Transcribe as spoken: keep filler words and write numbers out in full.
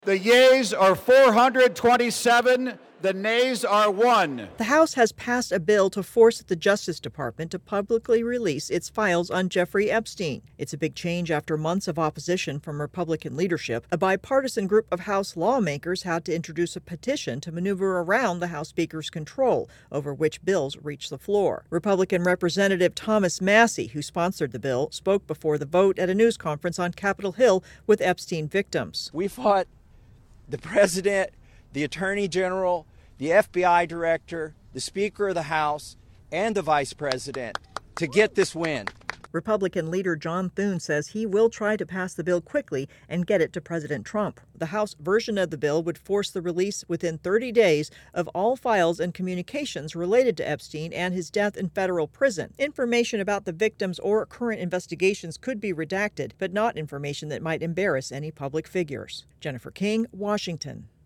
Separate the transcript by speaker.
Speaker 1: The yeas are four hundred twenty-seven. The nays are one.
Speaker 2: The House has passed a bill to force the Justice Department to publicly release its files on Jeffrey Epstein. It's a big change after months of opposition from Republican leadership. A bipartisan group of House lawmakers had to introduce a petition to maneuver around the House Speaker's control over which bills reach the floor. Republican Representative Thomas Massie, who sponsored the bill, spoke before the vote at a news conference on Capitol Hill with Epstein victims.
Speaker 3: We fought the president, the attorney general, the F B I director, the Speaker of the House, and the vice president to get this win.
Speaker 2: Republican leader John Thune says he will try to pass the bill quickly and get it to President Trump. The House version of the bill would force the release within thirty days of all files and communications related to Epstein and his death in federal prison. Information about the victims or current investigations could be redacted, but not information that might embarrass any public figures. Jennifer King, Washington.